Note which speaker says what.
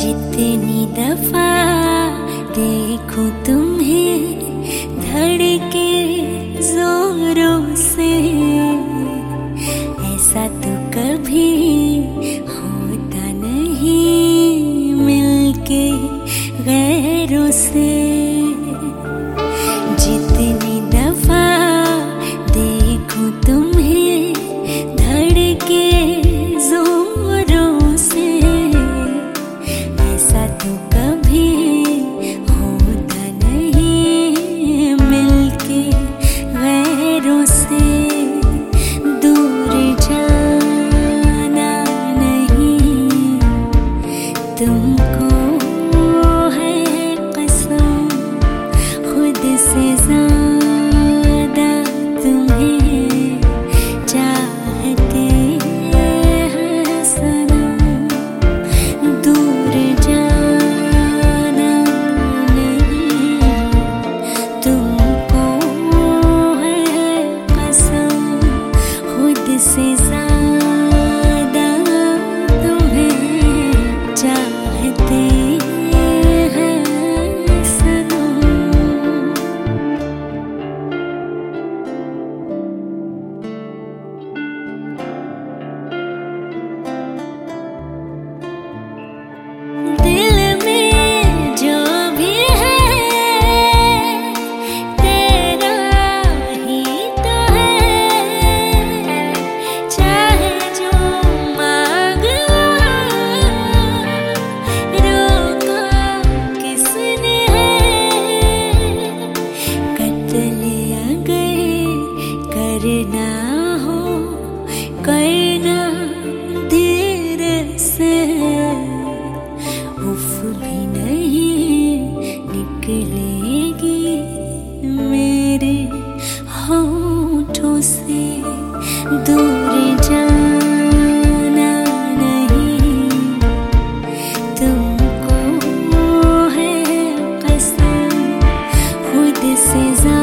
Speaker 1: जितनी दफा देखो तुम्हें धड़के जोरों से, ऐसा तो कभी होता नहीं मिलके गैरों से। जितनी दफा देखो तुम्हें धड़के जोरों से, ऐसा तो कभी होता नहीं मिलके गैरों से। दूर जाना नहीं तुमको है कसम, खुद से ज्यादा तुम्हें चाहते हैं सनम। दूर जाना नहीं तुमको है कसम, खुद से ज्यादा तुम्हें चाहते हैं सनम। दिल में जो भी है तेरा ही तो है, चाहे जो मांग लो रोका किसने है। कत्ल अगर करना हो करना देर से, उफ भी नहीं निकलेगी मेरे होठों से। दूर जाना नहीं तुमको है कसम, खुद से